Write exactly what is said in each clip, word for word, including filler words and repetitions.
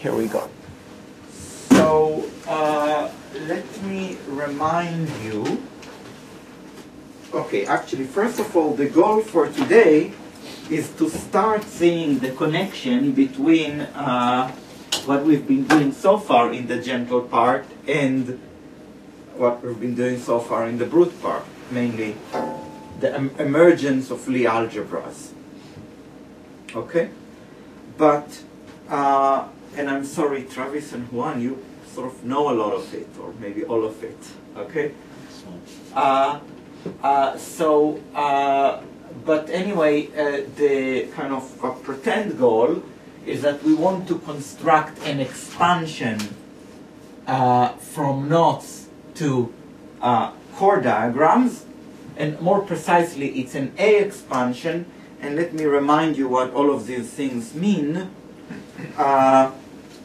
here we go. So uh, let me remind you. Okay, actually, first of all, the goal for today is to start seeing the connection between uh, what we've been doing so far in the gentle part and what we've been doing so far in the brute part, mainly the em emergence of Lie algebras. Okay? But, uh, and I'm sorry, Travis and Juan, you sort of know a lot of it, or maybe all of it. Okay? Uh, uh, so, uh, but anyway, uh, the kind of uh, pretend goal is that we want to construct an expansion uh, from knots to uh, chord diagrams, and more precisely, it's an A expansion. And let me remind you what all of these things mean. Uh,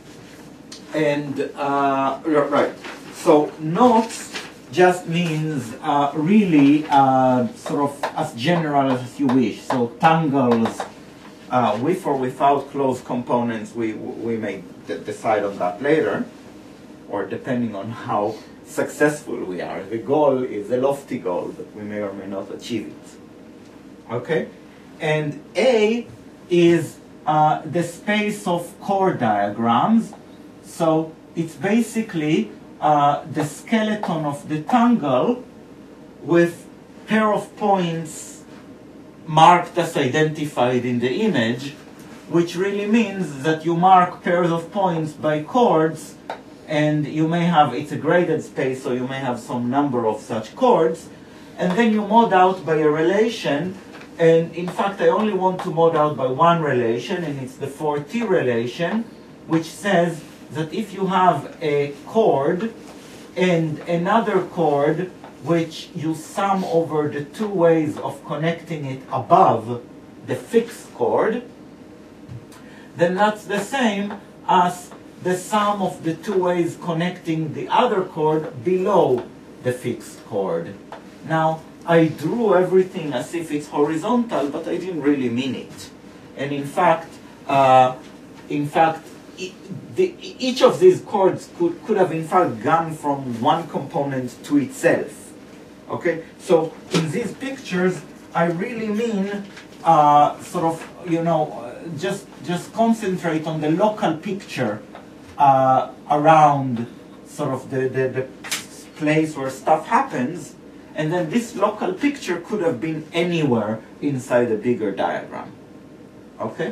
and uh, right, so knots just means uh, really uh, sort of as general as you wish. So tangles, uh, with or without closed components, we we may decide on that later, or depending on how successful we are. The goal is a lofty goal, but we may or may not achieve it. Okay, and A is uh, the space of chord diagrams. So it's basically uh, the skeleton of the tangle with pair of points marked as identified in the image, which really means that you mark pairs of points by chords, and you may have, it's a graded space, so you may have some number of such chords, and then you mod out by a relation. And in fact, I only want to mod out by one relation, and it's the four T relation, which says that if you have a chord and another chord which you sum over the two ways of connecting it above the fixed chord, then that's the same as the sum of the two ways connecting the other chord below the fixed chord. Now, I drew everything as if it's horizontal, but I didn't really mean it. And in fact, uh, in fact, e the, each of these chords could, could have in fact gone from one component to itself. Okay, so in these pictures, I really mean uh, sort of, you know, just just concentrate on the local picture uh, around sort of the, the the place where stuff happens. And then this local picture could have been anywhere inside a bigger diagram. Okay?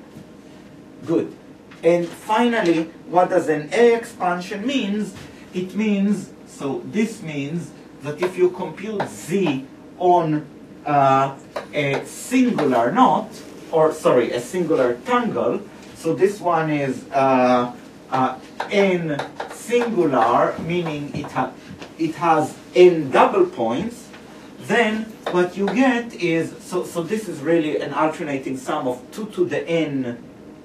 Good. And finally, what does an A expansion means? It means, so this means that if you compute Z on uh, a singular knot, or sorry, a singular tangle, so this one is uh, uh, N singular, meaning it has it has n double points, then what you get is, so, so this is really an alternating sum of two to the n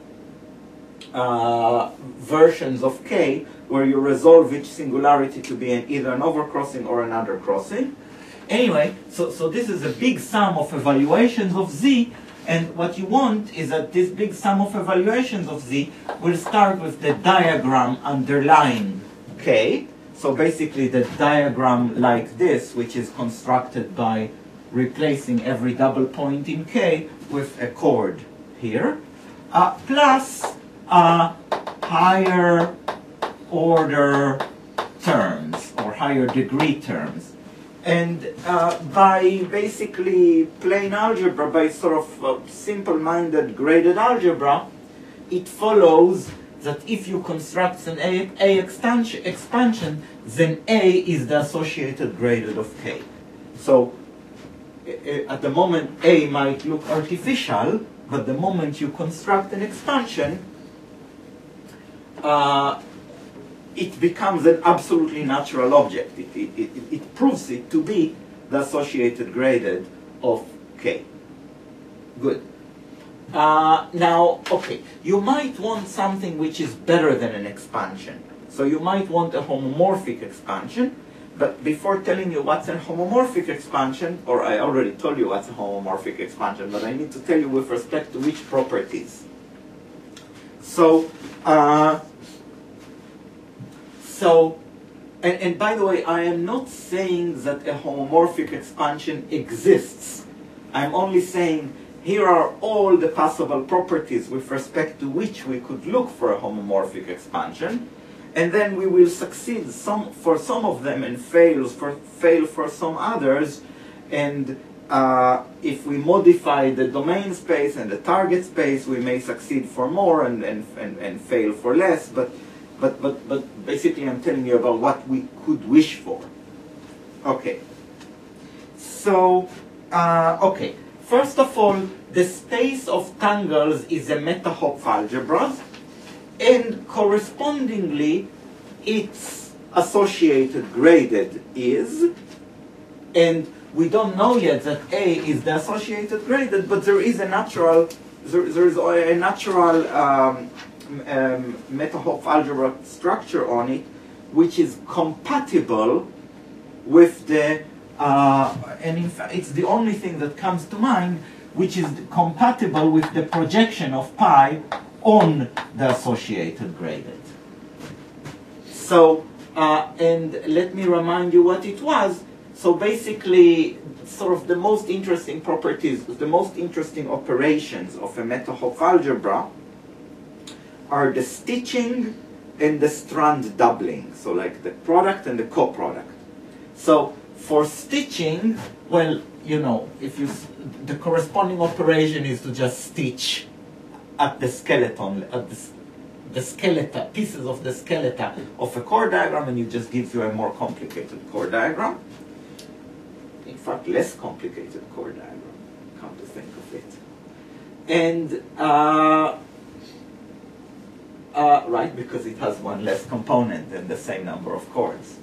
uh, versions of k, where you resolve each singularity to be an, either an overcrossing or an undercrossing. Anyway, so, so this is a big sum of evaluations of z, and what you want is that this big sum of evaluations of z will start with the diagram underlying k. So basically the diagram like this, which is constructed by replacing every double point in K with a chord here, uh, plus uh, higher order terms or higher degree terms. And uh, by basically plain algebra, by sort of uh, simple-minded graded algebra, it follows that if you construct an A, A expansion, expansion, then A is the associated graded of K. So at the moment A might look artificial, but the moment you construct an expansion, uh, it becomes an absolutely natural object. It, it, it, it proves it to be the associated graded of K. Good. Uh, now, okay, you might want something which is better than an expansion. So you might want a homomorphic expansion, but before telling you what's a homomorphic expansion, or I already told you what's a homomorphic expansion, but I need to tell you with respect to which properties. So, uh, so, and, and by the way, I am not saying that a homomorphic expansion exists. I'm only saying here are all the possible properties with respect to which we could look for a homomorphic expansion, and then we will succeed some for some of them and fail for fail for some others. And uh, if we modify the domain space and the target space, we may succeed for more and and, and, and fail for less. But but but but basically, I'm telling you about what we could wish for. Okay. So uh, okay. First of all, the space of tangles is a meta-Hopf algebra, and correspondingly, its associated graded is, and we don't know yet that A is the associated graded, but there is a natural, there, there is a natural um, um, meta-Hopf algebra structure on it, which is compatible with the Uh, and in fact, it's the only thing that comes to mind, which is compatible with the projection of pi on the associated graded. So, uh, and let me remind you what it was. So basically, sort of the most interesting properties, the most interesting operations of a meta-Hopf algebra are the stitching and the strand doubling. So like the product and the co-product. So for stitching, well, you know, if you, the corresponding operation is to just stitch at the skeleton, at the, the skeleton, pieces of the skeleton of a chord diagram, and it just gives you a more complicated chord diagram. In fact, less complicated chord diagram, come to think of it. And, uh, uh, right, because it has one less component and the same number of chords.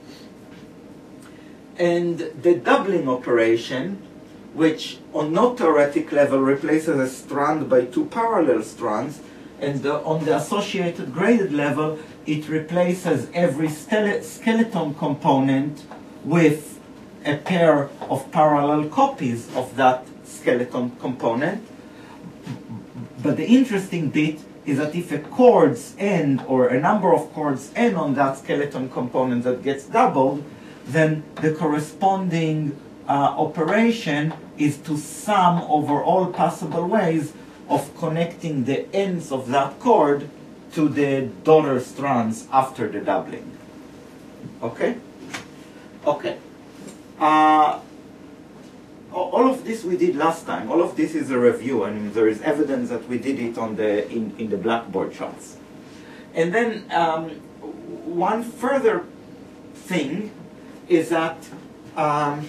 And the doubling operation, which on no theoretic level replaces a strand by two parallel strands, and the, on the associated graded level, it replaces every skeleton component with a pair of parallel copies of that skeleton component. But the interesting bit is that if a chord's end, or a number of chords end on that skeleton component that gets doubled, then the corresponding uh, operation is to sum over all possible ways of connecting the ends of that chord to the daughter strands after the doubling. Okay? Okay. Uh, all of this we did last time. All of this is a review, and there is evidence that we did it on the in, in the Blackboard charts. And then um, one further thing is that um,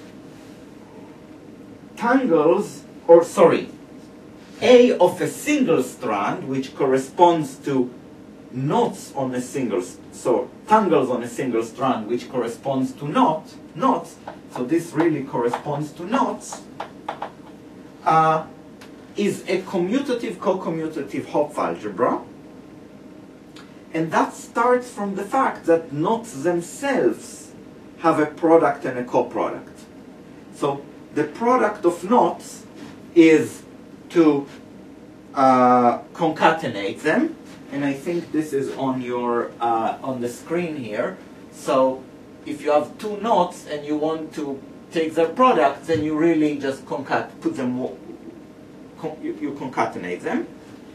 tangles, or sorry, A of a single strand, which corresponds to knots on a single, so tangles on a single strand, which corresponds to knot, knots, so this really corresponds to knots, uh, is a commutative, co-commutative Hopf algebra. And that starts from the fact that knots themselves have a product and a co-product. So the product of knots is to uh, concatenate them, and I think this is on your uh, on the screen here. So if you have two knots and you want to take their product, then you really just concat put them con you, you concatenate them.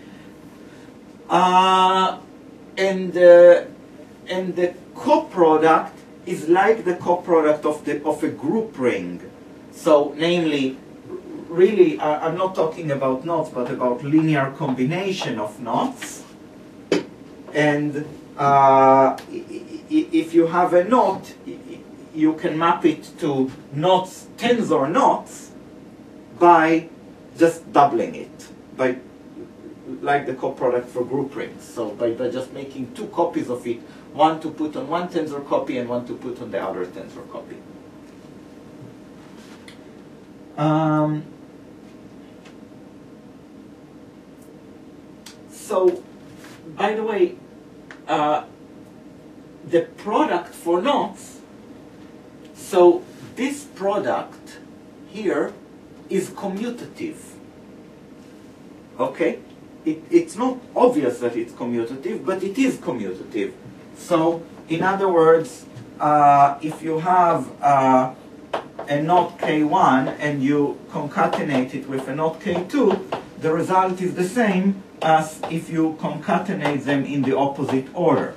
Uh, and uh, and the co-product is like the co-product of the of a group ring. So, namely, really, uh, I'm not talking about knots, but about linear combination of knots. And uh, if you have a knot, you can map it to knots, tensor knots, by just doubling it, by like the co-product for group rings. So by, by just making two copies of it, one to put on one tensor copy and one to put on the other tensor copy. Um, so, by the way, uh, the product for knots, so this product here is commutative. Okay? It, it's not obvious that it's commutative, but it is commutative. So, in other words, uh, if you have uh, a knot K one and you concatenate it with a knot K two, the result is the same as if you concatenate them in the opposite order.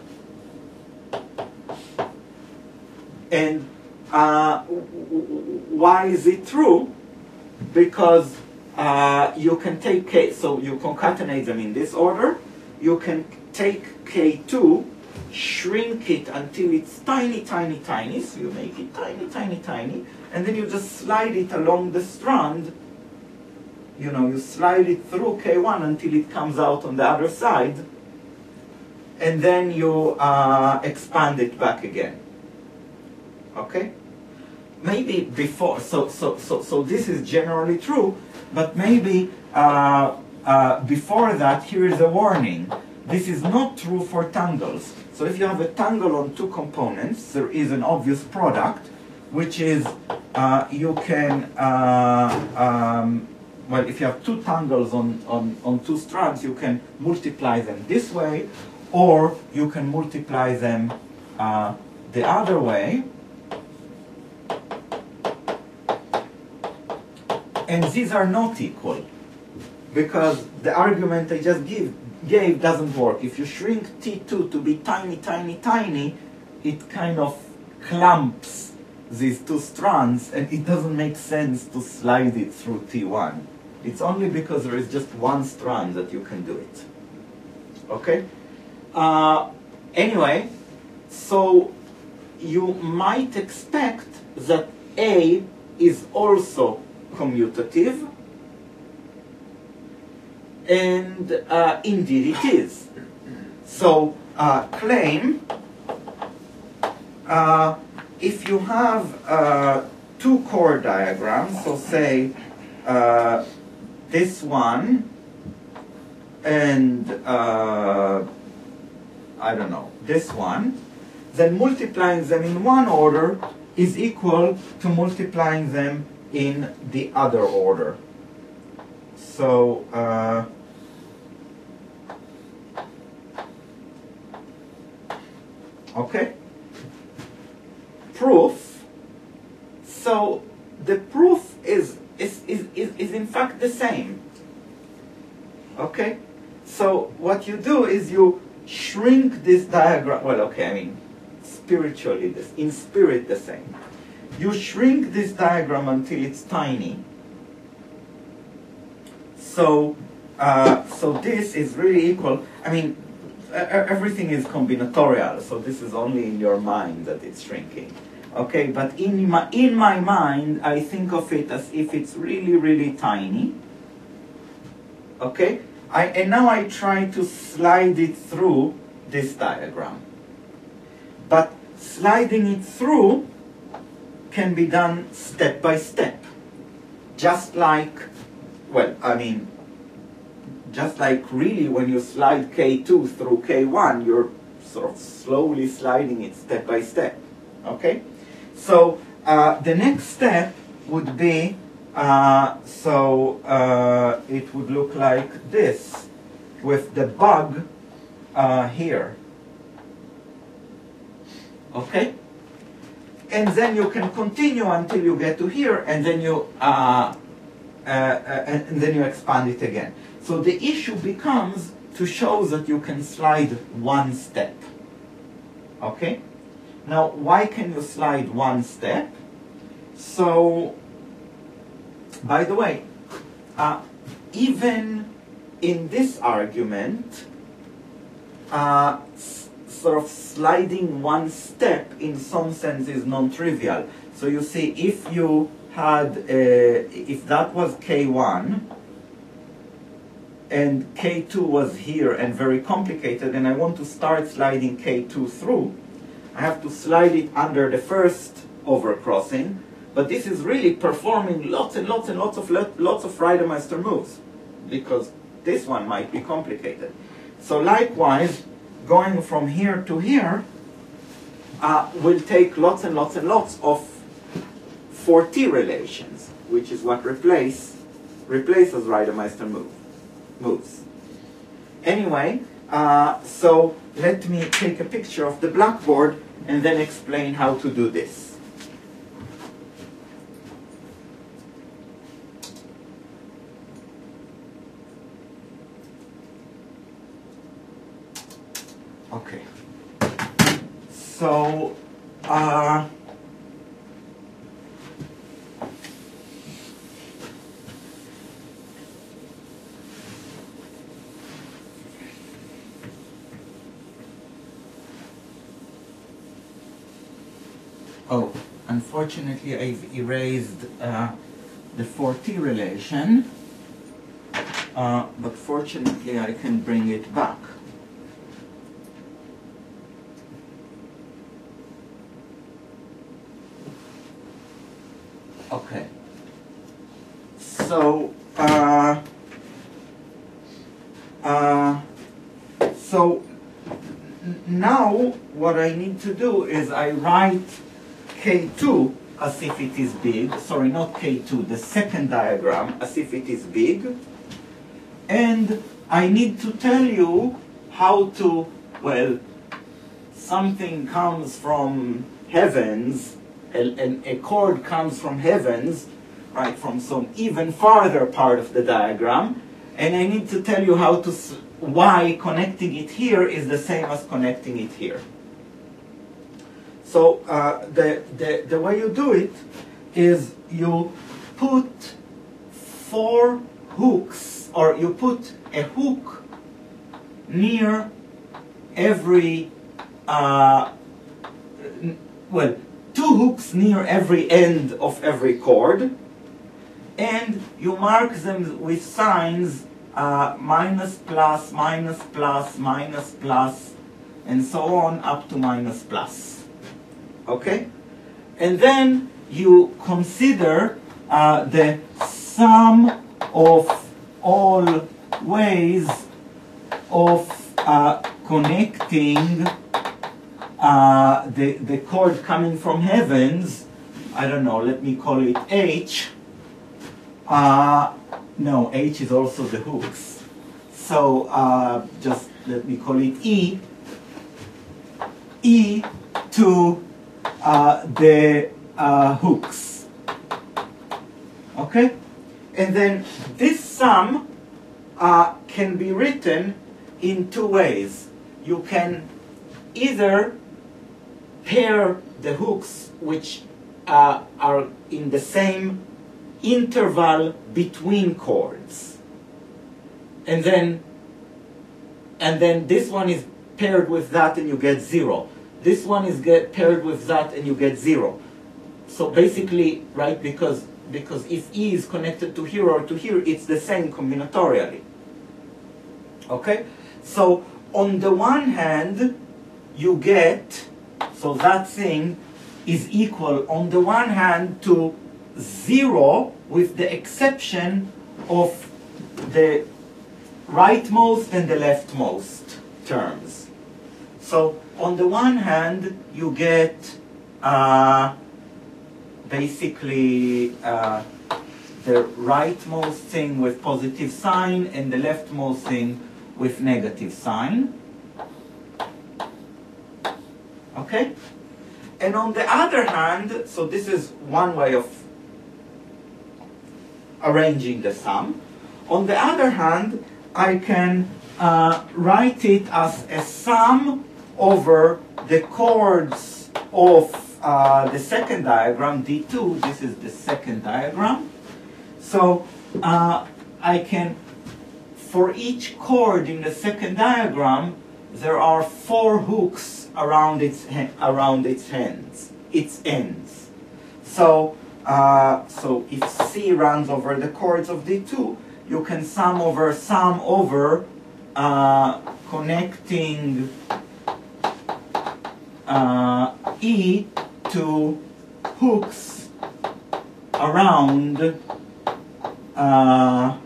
And uh, why is it true? Because uh, you can take K, so you concatenate them in this order. You can take K two, shrink it until it's tiny, tiny, tiny, so you make it tiny, tiny, tiny, and then you just slide it along the strand. You know, you slide it through K one until it comes out on the other side, and then you uh, expand it back again. Okay? Maybe before, so, so, so, so this is generally true, but maybe uh, uh, before that, here is a warning. This is not true for tangles. So if you have a tangle on two components, there is an obvious product, which is uh, you can, uh, um, well, if you have two tangles on, on, on two strands, you can multiply them this way, or you can multiply them uh, the other way. And these are not equal, because the argument I just give, gave doesn't work. If you shrink T two to be tiny, tiny, tiny, it kind of clumps these two strands, and it doesn't make sense to slide it through T one. It's only because there is just one strand that you can do it. Okay? Uh, anyway, so you might expect that A is also commutative, and uh, indeed it is. So uh, claim uh, if you have uh, two chord diagrams, so say uh, this one and uh, I don't know, this one, then multiplying them in one order is equal to multiplying them in the other order. So uh, okay, proof. So the proof is is, is, is, is in fact the same. Okay, so what you do is you shrink this diagram. Well, okay, I mean spiritually this, in spirit the same. You shrink this diagram until it's tiny. So, uh, so this is really equal. I mean, everything is combinatorial, so this is only in your mind that it's shrinking. Okay, but in my, in my mind, I think of it as if it's really, really tiny. Okay, I, and now I try to slide it through this diagram. But sliding it through can be done step by step. Just like, well, I mean, just like really when you slide K two through K one, you're sort of slowly sliding it step by step. Okay? So uh, the next step would be, uh, so uh, it would look like this, with the bug uh, here. Okay? And then you can continue until you get to here, and then you uh, uh, uh, and then you expand it again. So the issue becomes to show that you can slide one step. Okay? Now, why can you slide one step? So, by the way, uh, even in this argument, uh, sort of sliding one step in some sense is non-trivial. So you see, if you had, a, if that was K one, and K two was here and very complicated, and I want to start sliding K two through, I have to slide it under the first overcrossing, but this is really performing lots and lots and lots of lots of Reidemeister moves, because this one might be complicated. So likewise, going from here to here uh, will take lots and lots and lots of four T relations, which is what replace replaces Reidemeister move, moves. Anyway, Uh, so let me take a picture of the blackboard and then explain how to do this. Okay. So, uh, oh, unfortunately I've erased uh, the four T relation, uh, but fortunately I can bring it back. Okay. So, uh, uh, so now what I need to do is I write K two as if it is big, sorry, not K two, the second diagram as if it is big, and I need to tell you how to, well, something comes from heavens, and a chord comes from heavens, right, from some even farther part of the diagram, and I need to tell you how to, why connecting it here is the same as connecting it here. So uh, the, the, the way you do it is you put four hooks, or you put a hook near every, uh, well, two hooks near every end of every chord, and you mark them with signs uh, minus, plus, minus, plus, minus, plus, and so on up to minus, plus. Okay? And then you consider uh, the sum of all ways of uh, connecting uh, the, the chord coming from heavens. I don't know, let me call it H. Uh, no, H is also the hooks. So uh, just let me call it E. E to uh, the uh, hooks. Okay? And then this sum uh, can be written in two ways. You can either pair the hooks which uh, are in the same interval between chords, and then and then this one is paired with that and you get zero. This one is get paired with that and you get zero. So basically, right, because because if E is connected to here or to here, it's the same combinatorially. Okay? So on the one hand, you get, so that thing is equal on the one hand to zero, with the exception of the rightmost and the leftmost terms. So on the one hand, you get uh, basically uh, the rightmost thing with positive sign and the leftmost thing with negative sign. Okay? And on the other hand, so this is one way of arranging the sum. On the other hand, I can uh, write it as a sum over the chords of uh, the second diagram, D two. This is the second diagram. So uh, I can, for each chord in the second diagram, there are four hooks around its around its ends, its ends. So uh, so if C runs over the chords of D two, you can sum over sum over uh, connecting uh, E to hooks around uh,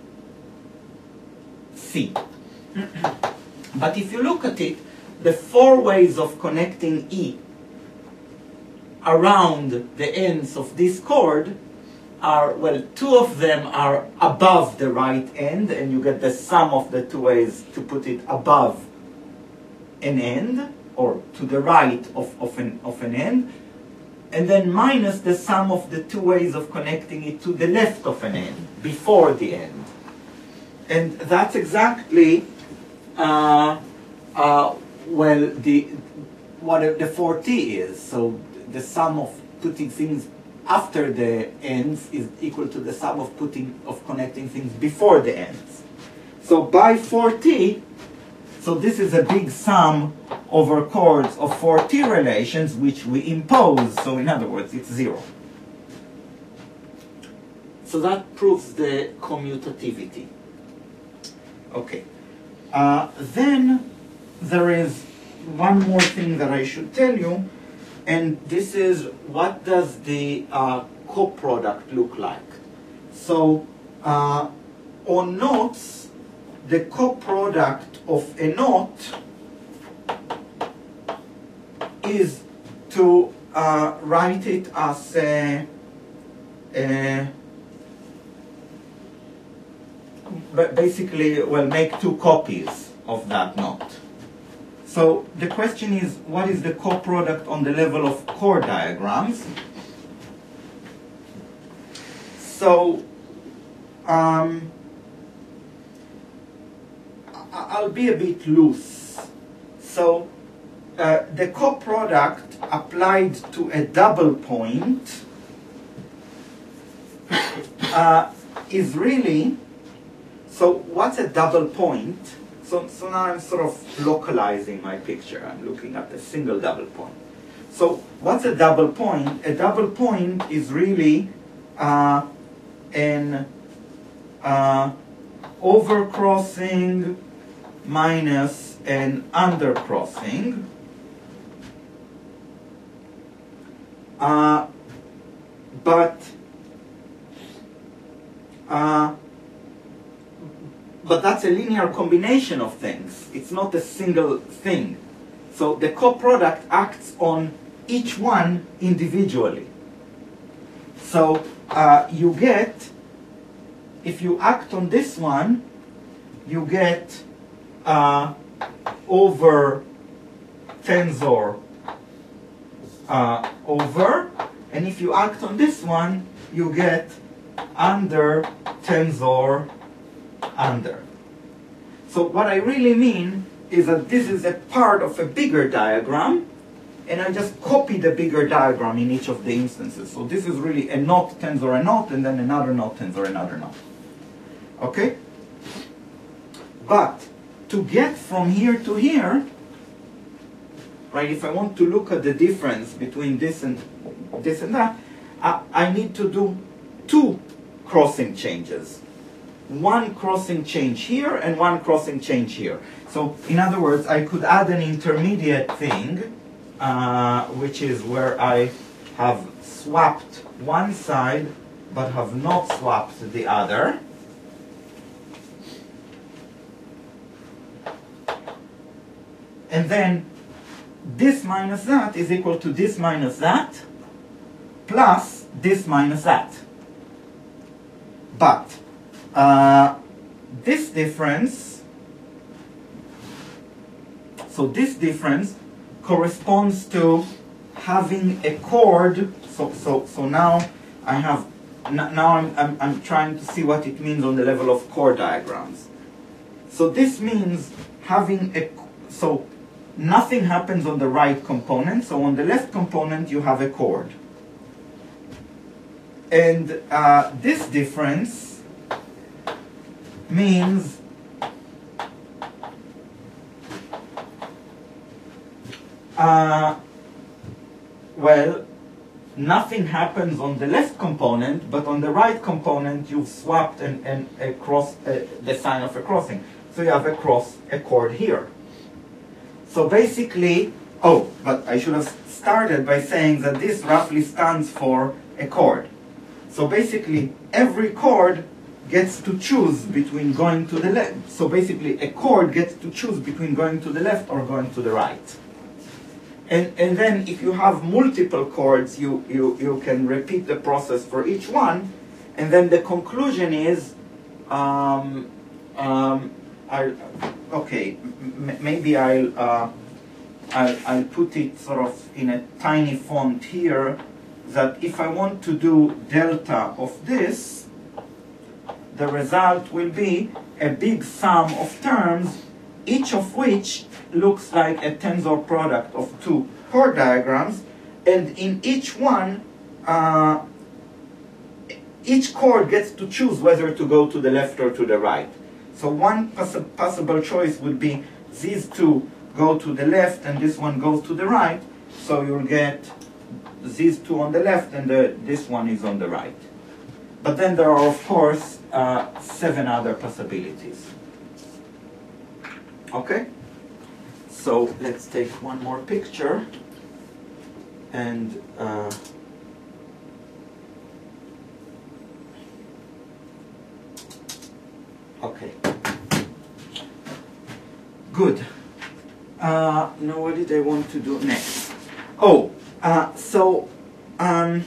C. But if you look at it, the four ways of connecting E around the ends of this chord are, well, two of them are above the right end, and you get the sum of the two ways to put it above an end, or to the right of, of, an, of an end, and then minus the sum of the two ways of connecting it to the left of an end, before the end. And that's exactly, uh, uh, well, the, what the four T is. So the sum of putting things after the ends is equal to the sum of putting, of connecting things before the ends. So by four T, so this is a big sum over chords of four T relations which we impose. So in other words, it's zero. So that proves the commutativity. Okay. Uh, then there is one more thing that I should tell you, and this is what does the uh, coproduct look like. So uh, on notes, the coproduct of a knot is to uh, write it as a, a but basically, well, make two copies of that knot. So the question is, what is the coproduct on the level of chord diagrams? So um, I'll be a bit loose. So uh, the coproduct applied to a double point uh, is really, so what's a double point? So, so now I'm sort of localizing my picture. I'm looking at a single double point. So what's a double point? A double point is really uh, an uh, overcrossing minus an undercrossing. Uh, but uh, But that's a linear combination of things. It's not a single thing. So the coproduct acts on each one individually. So uh, you get, if you act on this one, you get uh, over tensor uh, over, and if you act on this one, you get under tensor under. So what I really mean is that this is a part of a bigger diagram, and I just copy the bigger diagram in each of the instances. So this is really a knot tensor a knot, and then another knot tensor another knot. Okay? But to get from here to here, right, if I want to look at the difference between this and this and that, I, I need to do two crossing changes. One crossing change here and one crossing change here. So in other words, I could add an intermediate thing, uh, which is where I have swapped one side but have not swapped the other. And then this minus that is equal to this minus that plus this minus that. But Uh, this difference, so this difference corresponds to having a chord. So, so, so now I have, now I'm, I'm, I'm trying to see what it means on the level of chord diagrams. So this means having a, so nothing happens on the right component. So on the left component you have a chord. And uh, this difference means uh, well, nothing happens on the left component, but on the right component you've swapped an, an, a cross, uh, the sign of a crossing. So you have a cross, a chord here. So basically, oh, but I should have started by saying that this roughly stands for a chord. So basically, every chord gets to choose between going to the left. So basically, a chord gets to choose between going to the left or going to the right. And, and then if you have multiple chords, you, you, you can repeat the process for each one. And then the conclusion is, um, um, I, okay, m maybe I'll uh, I'll, I'll put it sort of in a tiny font here, that if I want to do delta of this, the result will be a big sum of terms, each of which looks like a tensor product of two chord diagrams, and in each one, uh, each chord gets to choose whether to go to the left or to the right. So one poss possible choice would be these two go to the left and this one goes to the right, so you'll get these two on the left and the, this one is on the right. But then there are, of course, uh, seven other possibilities. Okay? So let's take one more picture. And uh, okay. Good. Uh, now what did I want to do next? Oh, uh, so um,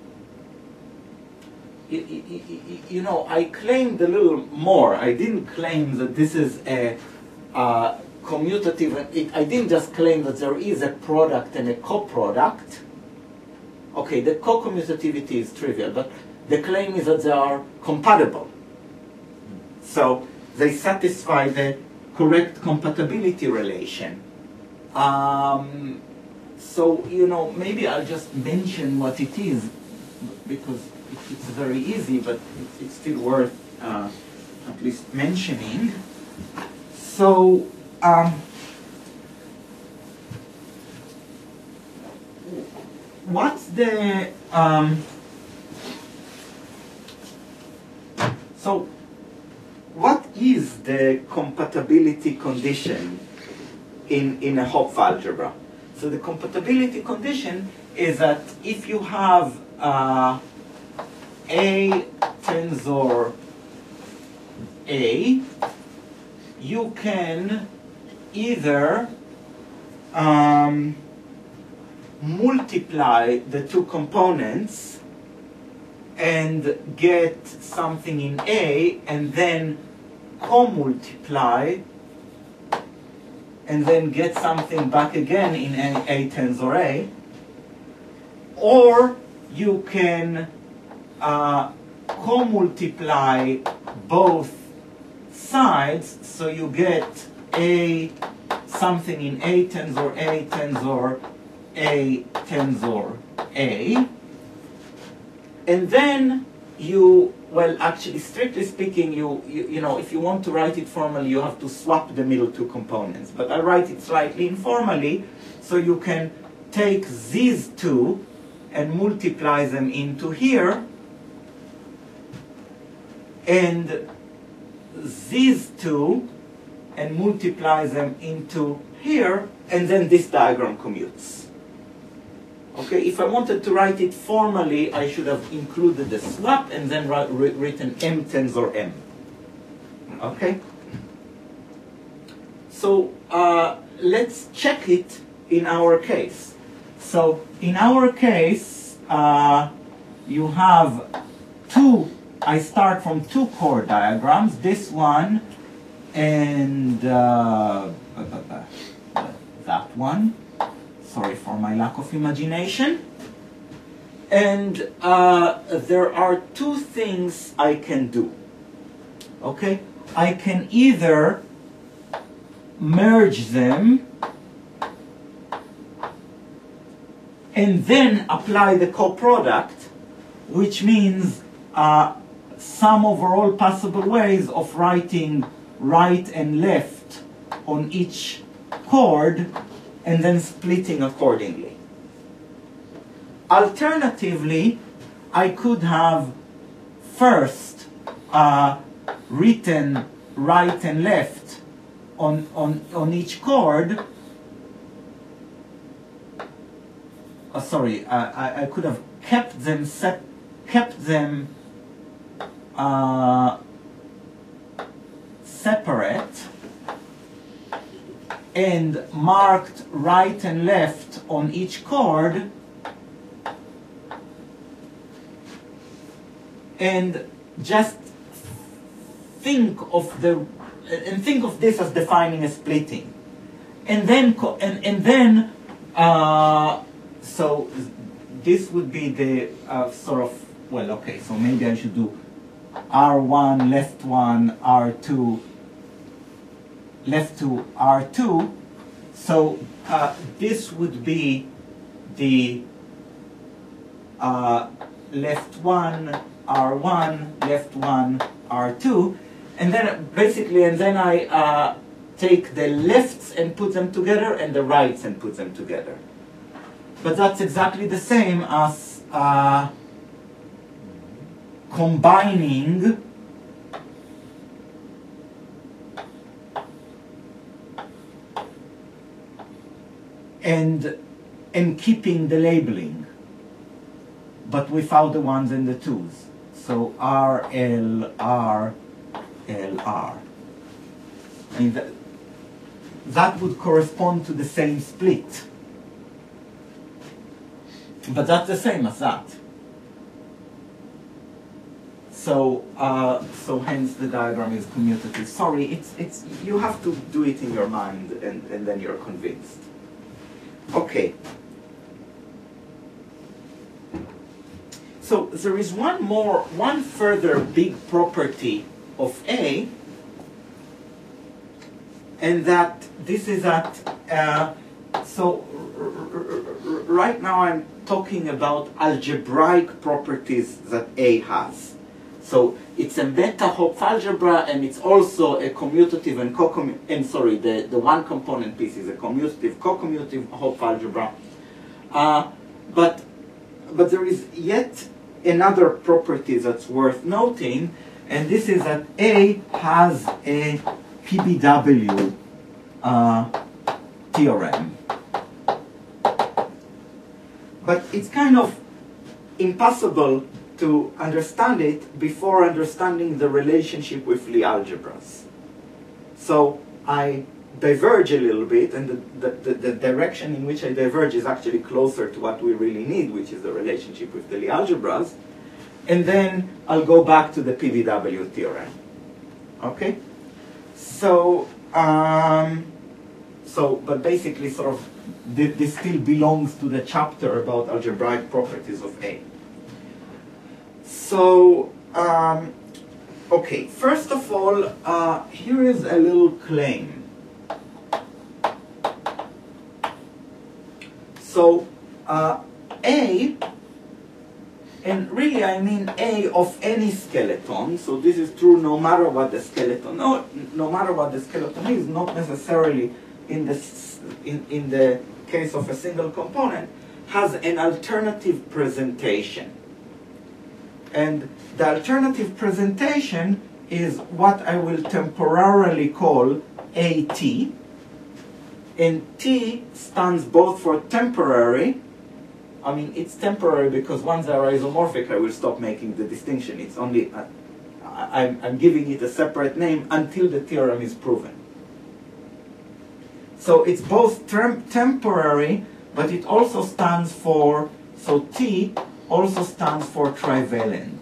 you, you, you know, I claimed a little more. I didn't claim that this is a uh, commutative. It, I didn't just claim that there is a product and a coproduct. Okay, the co-commutativity is trivial, but the claim is that they are compatible. So they satisfy the correct compatibility relation. Um, so, you know, maybe I'll just mention what it is, because it's very easy, but it's, it's still worth uh, at least mentioning. So, um, what's the, um, so what is the compatibility condition in, in a Hopf algebra? So the compatibility condition is that if you have uh, A tensor A, you can either um, multiply the two components and get something in A, and then co-multiply and then get something back again in A, A tensor A. Or you can uh, co-multiply both sides, so you get A something in A tensor A tensor A tensor A. And then you, well, actually, strictly speaking, you, you, you know, if you want to write it formally, you have to swap the middle two components. But I write it slightly informally, so you can take these two and multiply them into here, and these two and multiply them into here, and then this diagram commutes. Okay, if I wanted to write it formally, I should have included the swap and then written M tensor M. Okay? So uh, let's check it in our case. So in our case, uh, you have two, I start from two chord diagrams, this one and uh, that one. Sorry for my lack of imagination. And uh, there are two things I can do. Okay? I can either merge them and then apply the coproduct, which means uh, some overall possible ways of writing right and left on each chord, and then splitting accordingly. Alternatively, I could have first uh, written right and left on, on, on each chord. Oh, sorry, uh, I, I could have kept them, set, kept them uh, separate, and marked right and left on each chord, and just think of the and think of this as defining a splitting. and then co and and then uh, so this would be the uh, sort of, well, okay, so maybe I should do R one, left one, R two, left two, R two. So uh, this would be the uh, left one, R one, left one, R two, and then basically, and then I uh, take the lefts and put them together, and the rights and put them together. But that's exactly the same as uh, combining and and keeping the labeling, but without the ones and the twos. So R, L, R, L, R. I mean, that, that would correspond to the same split. But that's the same as that. So, uh, so hence the diagram is commutative. Sorry, it's, it's, you have to do it in your mind, and, and then you're convinced. Okay. So there is one more, one further big property of A, and that this is that, uh, so right now I'm talking about algebraic properties that A has. So it's a meta-Hopf algebra, and it's also a commutative and co-commutative, and sorry, the, the one component piece is a commutative, co-commutative Hopf algebra. Uh, but, but there is yet another property that's worth noting, and this is that A has a P B W uh, theorem. But it's kind of impossible to understand it before understanding the relationship with Lie algebras. So I diverge a little bit, and the, the, the direction in which I diverge is actually closer to what we really need, which is the relationship with the Lie algebras. And then I'll go back to the P B W theorem. Okay? So, um, so, but basically sort of, this still belongs to the chapter about algebraic properties of A. So, um, okay, first of all, uh, here is a little claim. So, uh, A, and really I mean A of any skeleton, so this is true no matter what the skeleton, no, no matter what the skeleton is, not necessarily in the, in, in the case of a single component, has an alternative presentation. And the alternative presentation is what I will temporarily call A T. And T stands both for temporary. I mean, it's temporary because once they are isomorphic, I will stop making the distinction. It's only, uh, I'm, I'm giving it a separate name until the theorem is proven. So it's both term temporary, but it also stands for, so T also stands for trivalent.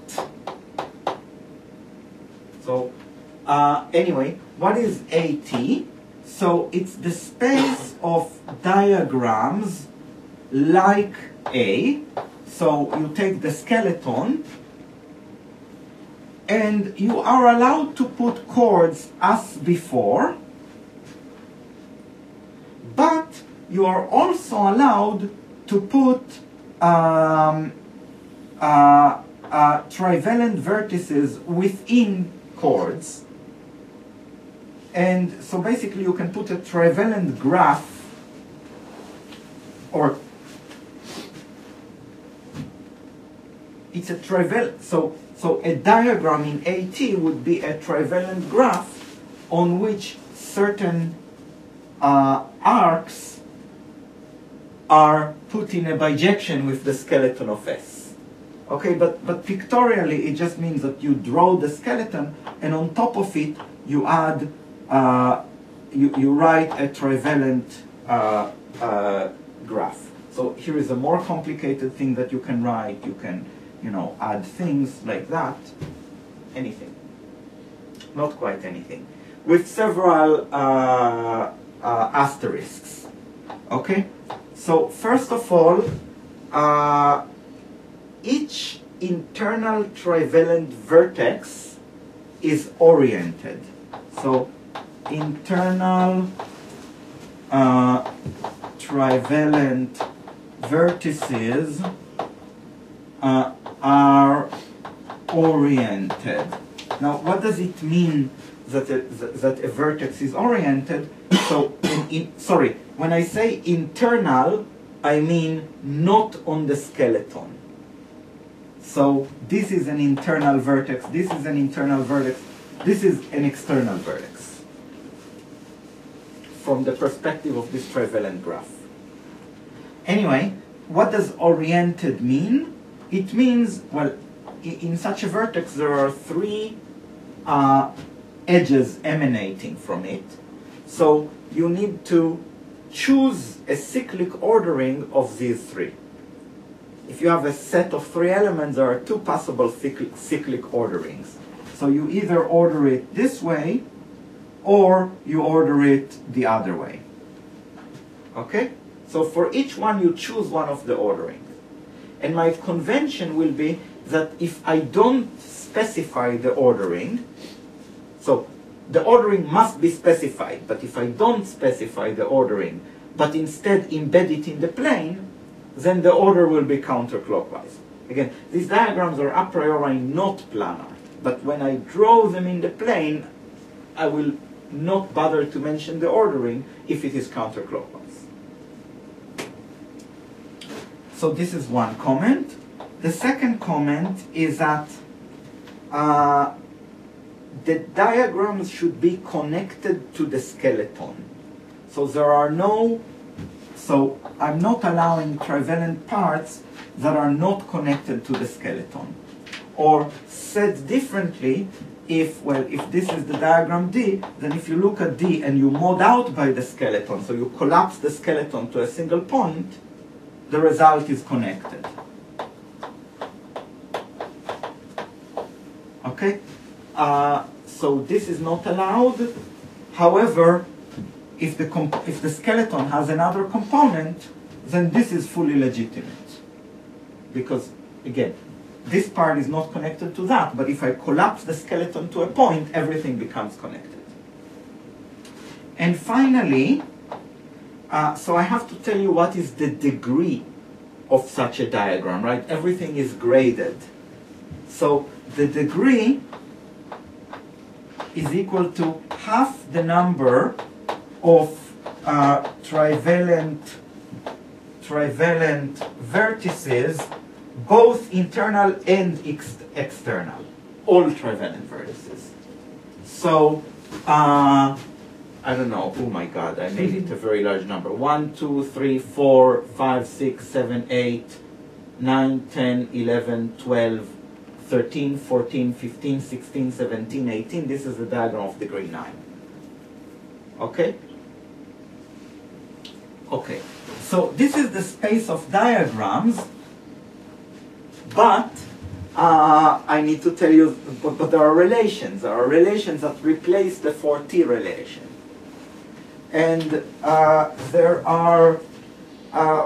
So uh, anyway, what is A T? So it's the space of diagrams like A. So you take the skeleton, and you are allowed to put chords as before, but you are also allowed to put um, uh, uh, trivalent vertices within chords. And so basically you can put a trivalent graph, or it's a trivalent, so, so a diagram in A T would be a trivalent graph on which certain uh, arcs are put in a bijection with the skeleton of S. Okay, but, but pictorially it just means that you draw the skeleton, and on top of it you add, uh, you, you write a trivalent uh, uh, graph. So here is a more complicated thing that you can write. You can, you know, add things like that, anything. Not quite anything. With several uh, uh, asterisks. Okay? So first of all, uh, each internal trivalent vertex is oriented. So internal uh, trivalent vertices uh, are oriented. Now, what does it mean that a, that a vertex is oriented? So, in, in, sorry, when I say internal, I mean not on the skeleton. So, this is an internal vertex, this is an internal vertex, this is an external vertex, from the perspective of this trivalent graph. Anyway, what does oriented mean? It means, well, in such a vertex there are three uh, edges emanating from it. So you need to choose a cyclic ordering of these three. If you have a set of three elements, there are two possible cyclic, cyclic orderings. So you either order it this way, or you order it the other way. Okay? So for each one, you choose one of the orderings. And my convention will be that if I don't specify the ordering, so the ordering must be specified, but if I don't specify the ordering, but instead embed it in the plane, then the order will be counterclockwise. Again, these diagrams are a priori not planar, but when I draw them in the plane, I will not bother to mention the ordering if it is counterclockwise. So this is one comment. The second comment is that uh, the diagrams should be connected to the skeleton. So there are no, so I'm not allowing trivalent parts that are not connected to the skeleton. Or said differently, if, well, if this is the diagram D, then if you look at D and you mod out by the skeleton, so you collapse the skeleton to a single point, the result is connected. Okay? Uh, so this is not allowed. However, if the, comp if the skeleton has another component, then this is fully legitimate. Because, again, this part is not connected to that, but if I collapse the skeleton to a point, everything becomes connected. And finally, uh, so I have to tell you what is the degree of such a diagram, right? Everything is graded. So the degree is equal to half the number of uh, trivalent, trivalent vertices, both internal and ex external, all trivalent vertices. So, uh, I don't know, oh my god, I made it a very large number. one, two, three, four, five, six, seven, eight, nine, ten, eleven, twelve, thirteen, fourteen, fifteen, sixteen, seventeen, eighteen. This is the diagram of degree nine. Okay? Okay. So this is the space of diagrams, but uh, I need to tell you, but, but there are relations. There are relations that replace the four T relation. And uh, there are uh,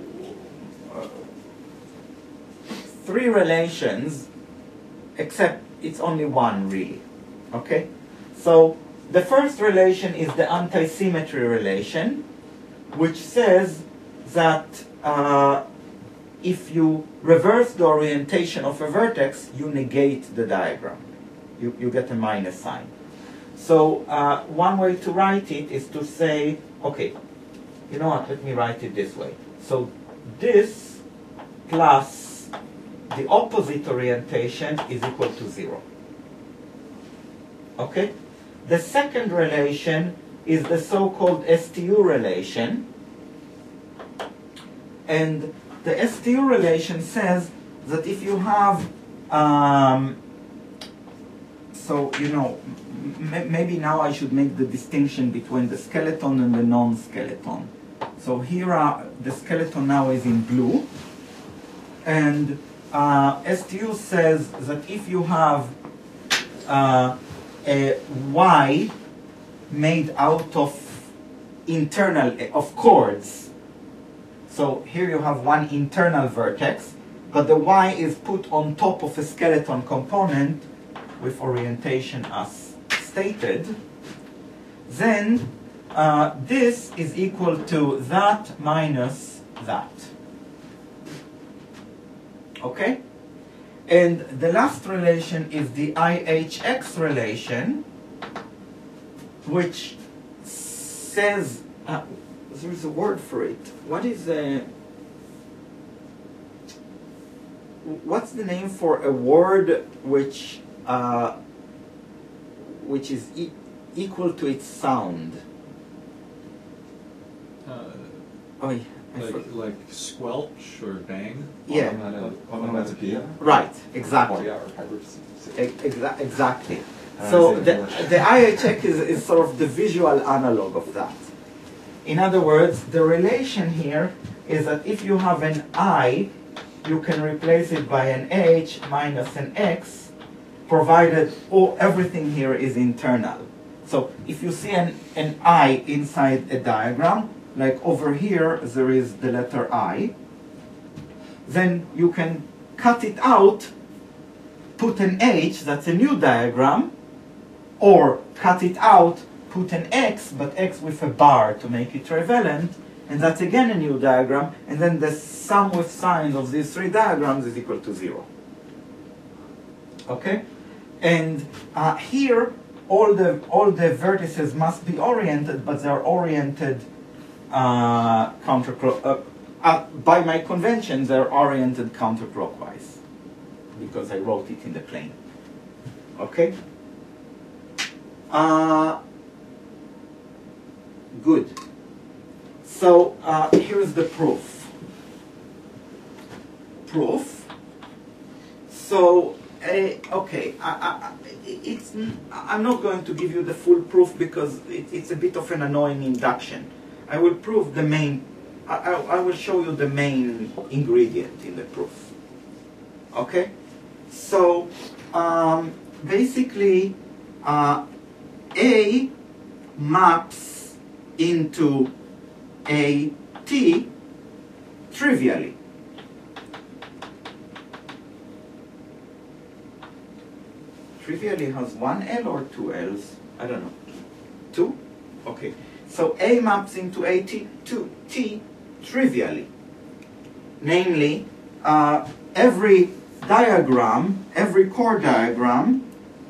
three relations, except it's only one really. Okay? So the first relation is the antisymmetry relation, which says that uh, if you reverse the orientation of a vertex, you negate the diagram. You, you get a minus sign. So uh, one way to write it is to say, okay, you know what, let me write it this way. So this plus the opposite orientation is equal to zero. Okay? The second relation is the so-called S T U relation. And the S T U relation says that if you have, um, so, you know, m maybe now I should make the distinction between the skeleton and the non-skeleton. So here are, the skeleton now is in blue. And uh, S T U says that if you have uh, a Y made out of internal of chords. So here you have one internal vertex, but the y is put on top of a skeleton component with orientation as stated. Then uh, this is equal to that minus that. Okay? And the last relation is the I H X relation, which says, uh, there is a word for it. What is a, what's the name for a word which, uh, which is e equal to its sound? Uh, oh, yeah. like, like squelch or bang? Yeah. Onomatopoeia. Right, exactly. Or hyper- Exa exactly. Uh, So same the, English. the I H X is, is sort of the visual analog of that. In other words, the relation here is that if you have an I, you can replace it by an H minus an X, provided all, everything here is internal. So if you see an, an I inside a diagram, like over here there is the letter I, then you can cut it out, put an H, that's a new diagram, or cut it out, put an X, but X with a bar to make it trivalent, and that's again a new diagram, and then the sum with signs of these three diagrams is equal to zero. Okay? And uh, here, all the, all the vertices must be oriented, but they're oriented uh, counterclockwise. Uh, uh, by my convention, they're oriented counterclockwise, because I wrote it in the plane. Okay? Uh, good. So uh, here's the proof. Proof. So, uh, okay, I, I, it's, I'm not going to give you the full proof because it, it's a bit of an annoying induction. I will prove the main, I, I, I will show you the main ingredient in the proof. Okay? So, um, basically, uh, A maps into A T trivially. Trivially has one L or two L's? I don't know. Two? Okay. So A maps into A T to T trivially. Namely, uh, every diagram, every chord diagram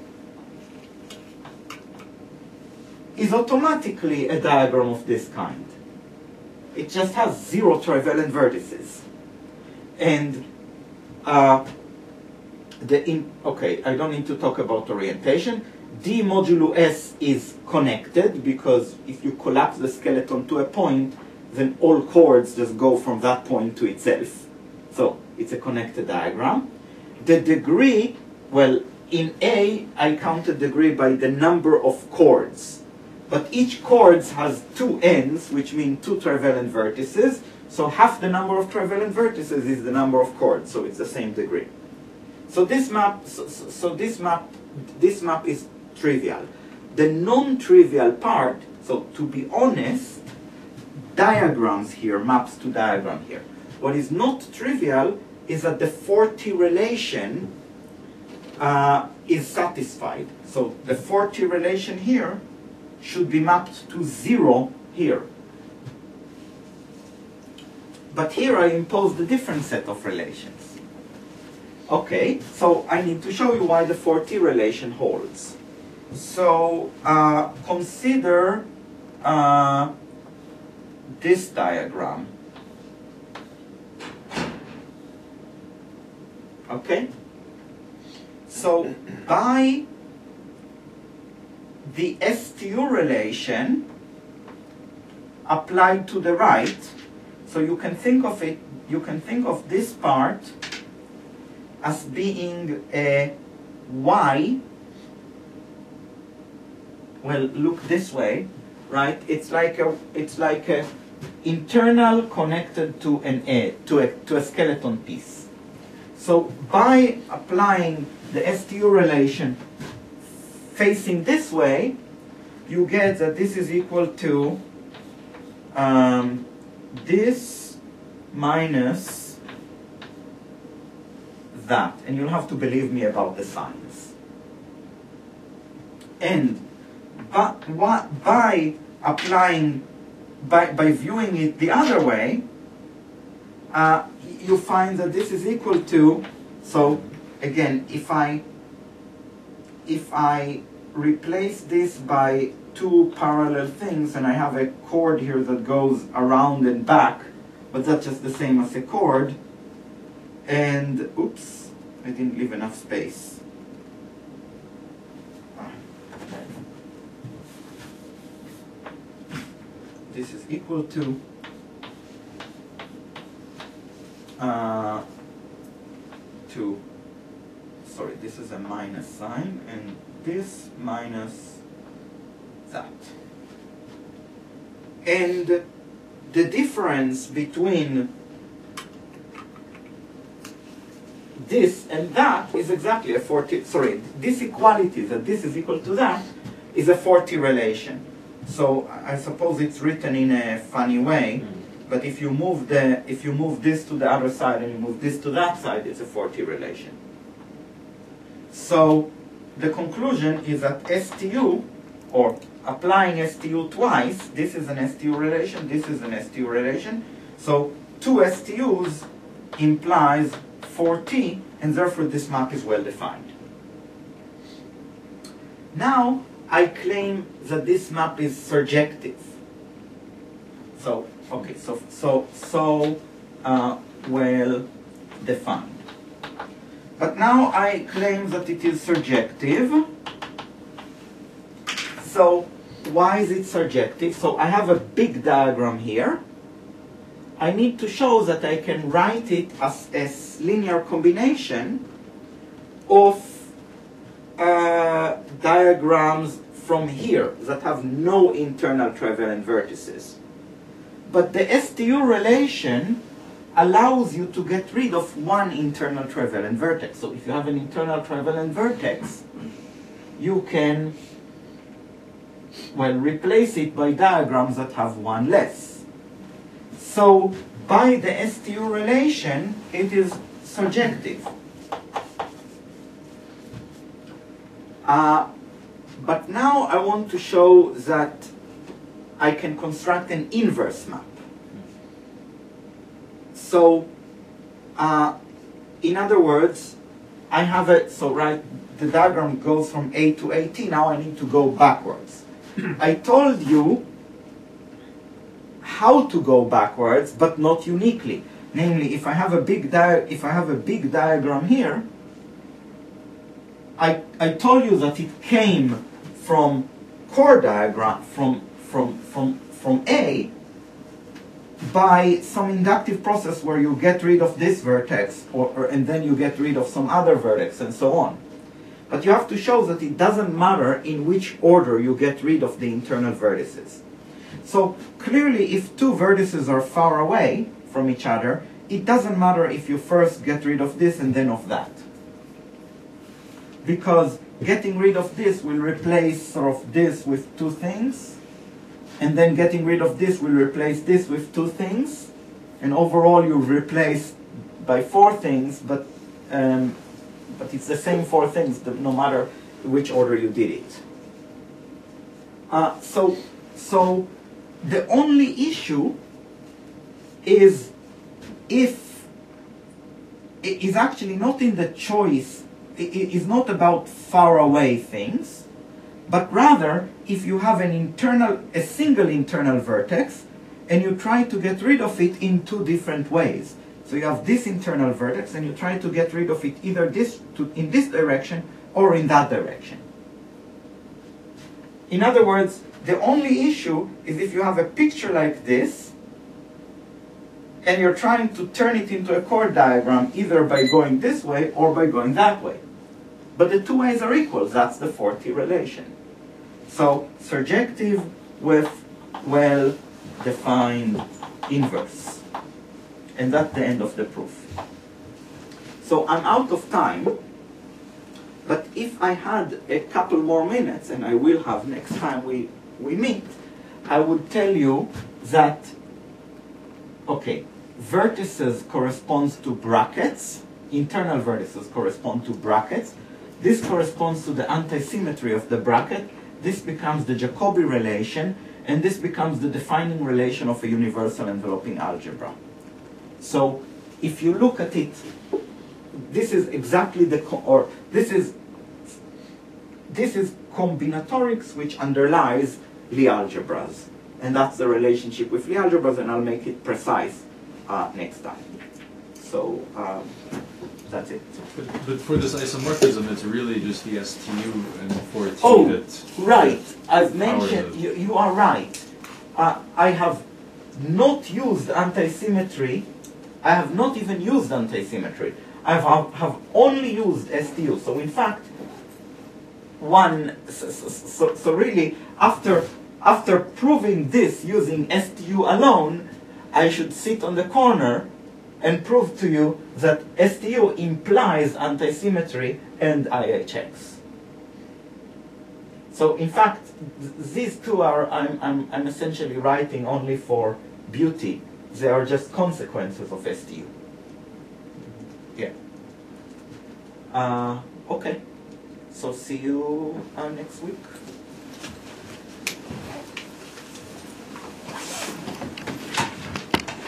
is automatically a diagram of this kind. It just has zero trivalent vertices. And uh, the in, okay, I don't need to talk about orientation. D modulo S is connected because if you collapse the skeleton to a point, then all chords just go from that point to itself. So it's a connected diagram. The degree, well, in A, I counted degree by the number of chords. But each chord has two ends, which mean two trivalent vertices. So half the number of trivalent vertices is the number of chords. So it's the same degree. So this map, so, so this map, this map is trivial. The non-trivial part, so to be honest, diagrams here maps to diagram here. What is not trivial is that the forty relation uh, is satisfied. So the forty relation here should be mapped to zero here. But here I imposed a different set of relations. Okay, so I need to show you why the forty relation holds. So uh, consider uh, this diagram. Okay? So by the S T U relation applied to the right, so you can think of it, you can think of this part as being a Y. Well, look this way, right? It's like a, it's like a internal connected to an A, to a, to a skeleton piece. So by applying the S T U relation facing this way, you get that this is equal to um, this minus that, and you'll have to believe me about the signs. And but what, by applying, by, by viewing it the other way, uh, you find that this is equal to, so again, if I, if I replace this by two parallel things, and I have a chord here that goes around and back, but that's just the same as a chord, and, oops, I didn't leave enough space. This is equal to uh, to, sorry, this is a minus sign, and this minus that. And the difference between this and that is exactly a forty, sorry, this equality, that this is equal to that, is a forty relation. So I suppose it's written in a funny way, but if you move the if you move this to the other side and you move this to that side, it's a forty relation. So the conclusion is that S T U, or applying S T U twice, this is an S T U relation, this is an S T U relation. So two S T Us implies four T, and therefore this map is well defined. Now I claim that this map is surjective. So, okay, so so so uh, well defined. But now I claim that it is surjective. So why is it surjective? So I have a big diagram here. I need to show that I can write it as a linear combination of uh, diagrams from here that have no internal trivalent vertices. But the S T U relation allows you to get rid of one internal trivalent vertex. So if you have an internal trivalent vertex, you can, well, replace it by diagrams that have one less. So by the S T U relation, it is surjective. Uh, but now I want to show that I can construct an inverse map. So, uh, in other words, I have a, so right, the diagram goes from A to A T, now I need to go backwards. I told you how to go backwards, but not uniquely. Namely, if I have a big dia if I have a big diagram here, I, I told you that it came from core diagram, from, from, from, from A, by some inductive process where you get rid of this vertex, or, or, and then you get rid of some other vertex, and so on. But you have to show that it doesn't matter in which order you get rid of the internal vertices. So clearly, if two vertices are far away from each other, it doesn't matter if you first get rid of this and then of that. Because getting rid of this will replace sort of this with two things, and then getting rid of this will replace this with two things, and overall you've replaced by four things, but um, but it's the same four things no matter which order you did it. Uh, so so the only issue is if it is actually not in the choice. It is not about far away things, but rather if you have an internal, a single internal vertex, and you try to get rid of it in two different ways. So you have this internal vertex, and you try to get rid of it either this to, in this direction or in that direction. In other words, the only issue is if you have a picture like this, and you're trying to turn it into a chord diagram either by going this way or by going that way. But the two ways are equal. That's the forty relation. So surjective with well-defined inverse. And that's the end of the proof. So I'm out of time. But if I had a couple more minutes, and I will have next time we, we meet, I would tell you that, okay, vertices corresponds to brackets, internal vertices correspond to brackets. This corresponds to the antisymmetry of the bracket. This becomes the Jacobi relation, and this becomes the defining relation of a universal enveloping algebra. So if you look at it, this is exactly the, co or this is, this is combinatorics which underlies Lie algebras. And that's the relationship with Lie algebras, and I'll make it precise uh, next time. So um, that's it. But, but for this isomorphism, it's really just the S T U and for T Oh, that... right. I've powers mentioned, it. you, you are right. Uh, I have not used antisymmetry. I have not even used antisymmetry. I have, have only used S T U. So in fact, one, so, so, so really, after, after proving this using S T U alone, I should sit on the corner and prove to you that S T U implies antisymmetry and I H X. So in fact, th these two are, I'm, I'm, I'm essentially writing only for beauty. They are just consequences of S T U. Yeah. Uh, okay. So see you uh, next week.